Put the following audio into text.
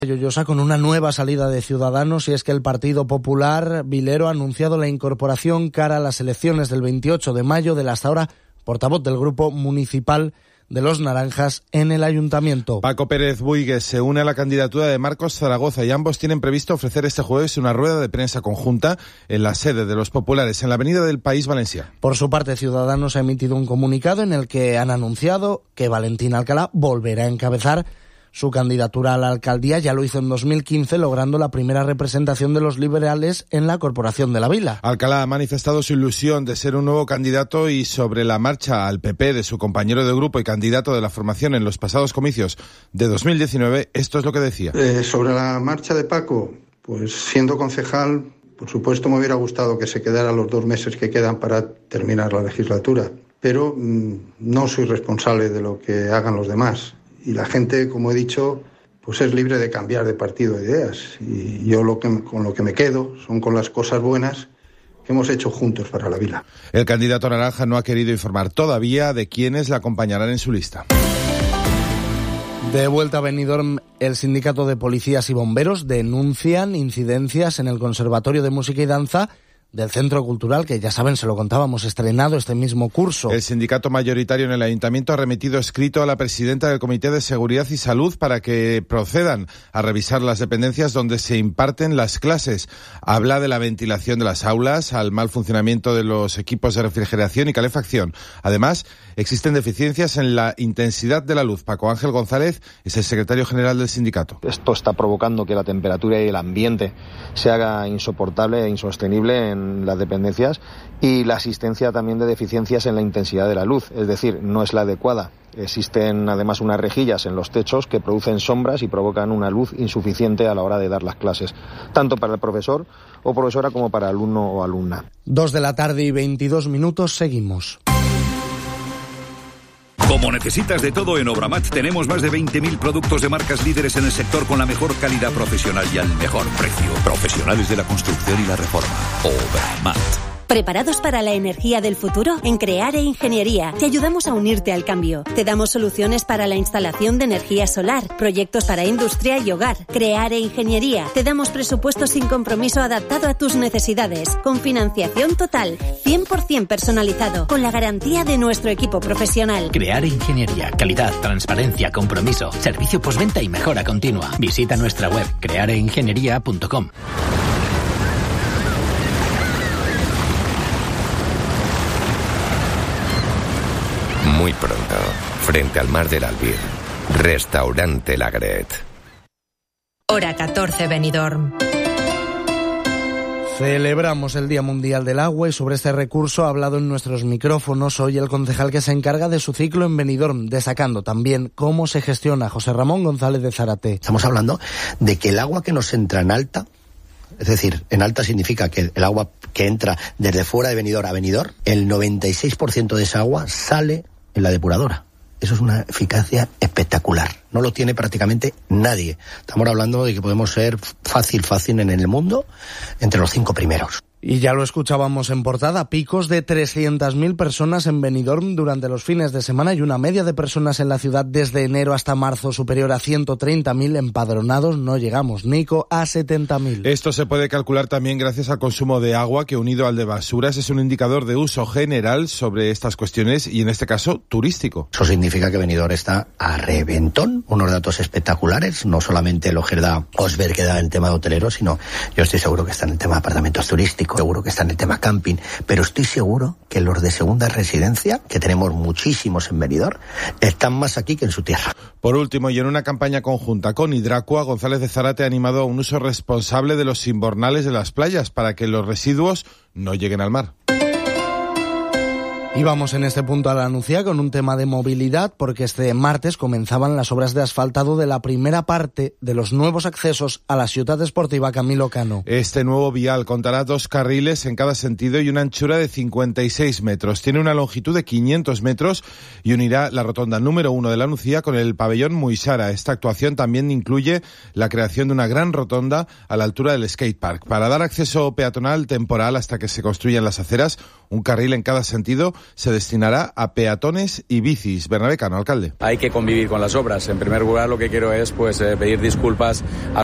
Llosa con una nueva salida de Ciudadanos, y es que el Partido Popular Vilero ha anunciado la incorporación cara a las elecciones del 28 de mayo del hasta ahora portavoz del Grupo Municipal de los Naranjas en el Ayuntamiento. Paco Pérez Buigues se une a la candidatura de Marcos Zaragoza y ambos tienen previsto ofrecer este jueves una rueda de prensa conjunta en la sede de los populares en la Avenida del País Valencià. Por su parte, Ciudadanos ha emitido un comunicado en el que han anunciado que Valentín Alcalá volverá a encabezar su candidatura a la alcaldía. Ya lo hizo en 2015, logrando la primera representación de los liberales en la Corporación de la Vila. Alcalá ha manifestado su ilusión de ser un nuevo candidato y sobre la marcha al PP de su compañero de grupo y candidato de la formación en los pasados comicios de 2019, esto es lo que decía. Sobre la marcha de Paco, pues siendo concejal, por supuesto me hubiera gustado que se quedara los 2 meses que quedan para terminar la legislatura, pero no soy responsable de lo que hagan los demás. Y la gente, como he dicho, pues es libre de cambiar de partido de ideas. Y yo con lo que me quedo son con las cosas buenas que hemos hecho juntos para la Vila. El candidato naranja no ha querido informar todavía de quiénes la acompañarán en su lista. De vuelta a Benidorm, el sindicato de policías y bomberos denuncian incidencias en el Conservatorio de Música y Danza del Centro Cultural, que ya saben, se lo contábamos, estrenado este mismo curso. El sindicato mayoritario en el Ayuntamiento ha remitido escrito a la presidenta del Comité de Seguridad y Salud para que procedan a revisar las dependencias donde se imparten las clases. Habla de la ventilación de las aulas, al mal funcionamiento de los equipos de refrigeración y calefacción. Además, existen deficiencias en la intensidad de la luz. Paco Ángel González es el secretario general del sindicato. Esto está provocando que la temperatura y el ambiente se haga insoportable e insostenible en las dependencias, y la existencia también de deficiencias en la intensidad de la luz, es decir, no es la adecuada. Existen además unas rejillas en los techos que producen sombras y provocan una luz insuficiente a la hora de dar las clases, tanto para el profesor o profesora como para alumno o alumna. 2:22 p.m, seguimos. Como necesitas de todo, en Obramat tenemos más de 20.000 productos de marcas líderes en el sector con la mejor calidad profesional y al mejor precio. Profesionales de la construcción y la reforma. Obramat. ¿Preparados para la energía del futuro? En Creare Ingeniería te ayudamos a unirte al cambio. Te damos soluciones para la instalación de energía solar, proyectos para industria y hogar. Creare Ingeniería. Te damos presupuesto sin compromiso adaptado a tus necesidades, con financiación total, 100% personalizado, con la garantía de nuestro equipo profesional. Creare Ingeniería. Calidad, transparencia, compromiso, servicio postventa y mejora continua. Visita nuestra web creareingeniería.com. Muy pronto, frente al mar del Albir, Restaurante Lagret. Hora 14, Benidorm. Celebramos el Día Mundial del Agua y sobre este recurso ha hablado en nuestros micrófonos hoy el concejal que se encarga de su ciclo en Benidorm, destacando también cómo se gestiona. José Ramón González de Zárate. Estamos hablando de que el agua que nos entra en alta, es decir, en alta significa que el agua que entra desde fuera de Benidorm a Benidorm, el 96% de esa agua sale en la depuradora. Eso es una eficacia espectacular. No lo tiene prácticamente nadie. Estamos hablando de que podemos ser fácil en el mundo entre los 5 primeros. Y ya lo escuchábamos en portada, picos de 300.000 personas en Benidorm durante los fines de semana y una media de personas en la ciudad desde enero hasta marzo superior a 130.000 empadronados. No llegamos, Nico, a 70.000. Esto se puede calcular también gracias al consumo de agua, que unido al de basuras es un indicador de uso general sobre estas cuestiones y en este caso turístico. Eso significa que Benidorm está a reventón, unos datos espectaculares, no solamente lo que da Osber, que da el tema de hotelero, sino yo estoy seguro que está en el tema de apartamentos turísticos, seguro que está en el tema camping, pero estoy seguro que los de segunda residencia, que tenemos muchísimos en Benidorm, están más aquí que en su tierra. Por último, y en una campaña conjunta con Hidracua, González de Zárate ha animado a un uso responsable de los invernales de las playas para que los residuos no lleguen al mar. Y vamos en este punto a la Nucía con un tema de movilidad, porque este martes comenzaban las obras de asfaltado de la primera parte de los nuevos accesos a la ciudad esportiva Camilo Cano. Este nuevo vial contará 2 carriles en cada sentido y una anchura de 56 metros. Tiene una longitud de 500 metros y unirá la rotonda número 1 de la Nucía con el pabellón Muisara. Esta actuación también incluye la creación de una gran rotonda a la altura del skatepark. Para dar acceso peatonal temporal hasta que se construyan las aceras, un carril en cada sentido se destinará a peatones y bicis. Bernabé Cano, alcalde. Hay que convivir con las obras. En primer lugar, lo que quiero es pedir disculpas a